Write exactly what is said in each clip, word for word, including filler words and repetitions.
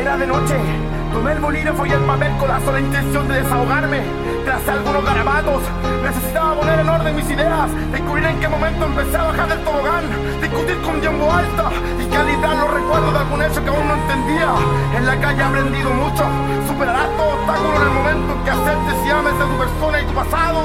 Era de noche, tomé el bolígrafo y el papel con la sola intención de desahogarme. Tracé algunos garabatos, necesitaba poner en orden mis ideas, descubrir en qué momento empecé a bajar del tobogán, discutir con Dios en voz alta y calibrar los recuerdos de algún hecho que aún no entendía. En la calle he aprendido mucho, superarás todo obstáculo en el momento en que aceptes y ames de tu persona y tu pasado.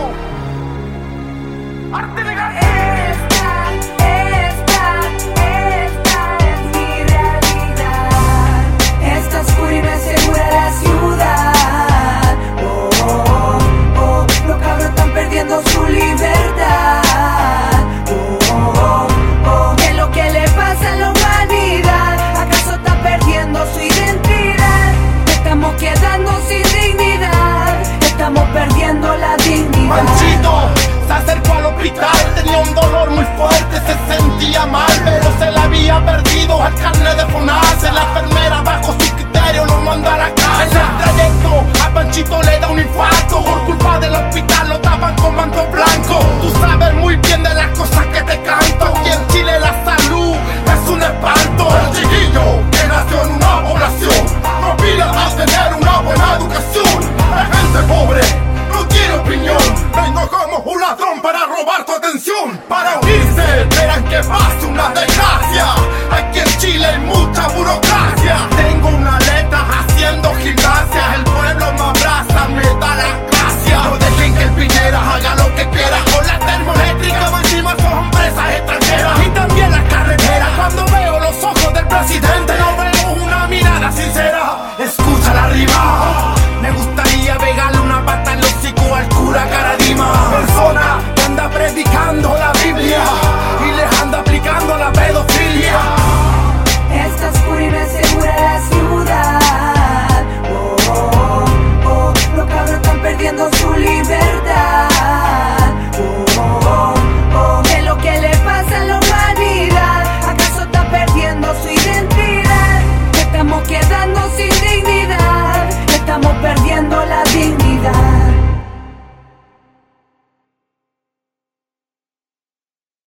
¡Arte legal! Esta, esta, esta es mi realidad. Esta oscura y no es segura la ciudad. Oh, oh, oh, los cabros están perdiendo su libertad. Oh, oh, oh, ¿qué es lo que le pasa a la humanidad? ¿Acaso está perdiendo su identidad? Estamos quedando sin dignidad. Estamos perdiendo la dignidad. Panchito se acercó al hospital, tenía un dolor muy fuerte, se sentía mal, pero se la había perdido al carnet de FONASA. La enfermera bajo su criterio lo manda a la casa. En el trayecto a Panchito le da un infarto, por culpa del hospital lo tapan con manto blanco. Tú sabes muy bien de las cosas que te canto, aquí en Chile la salud es un espanto. El chiquillo que nació en una población no aspira a tener una buena educación. La gente pobre no tiene opinión, vengo como un ladrón para robar tu atención. Para unirse, verán que pasa una desgracia. Aquí en Chile hay mucha burocracia. Tengo una letra haciendo gimnasia. El pueblo me abraza, me da las gracias. No dejen que el Piñera haga lo que quiera con la termoeléctrica, más encima son empresas extranjeras. Y también las carreteras. Cuando veo los ojos del presidente no veo una mirada sincera. Escucha la rima, me gustaría pegarle una pata en los hocico al cura Caradima. Persona que anda predicando la Biblia y les anda aplicando la pedofilia. Esta oscura y no es segura la ciudad. Oh, oh, oh, los cabros están perdiendo su libertad. Oh, oh, oh, ¿qué es lo que le pasa a la humanidad? ¿Acaso está perdiendo su identidad? Estamos quedando sin dignidad. Estamos perdiendo la dignidad.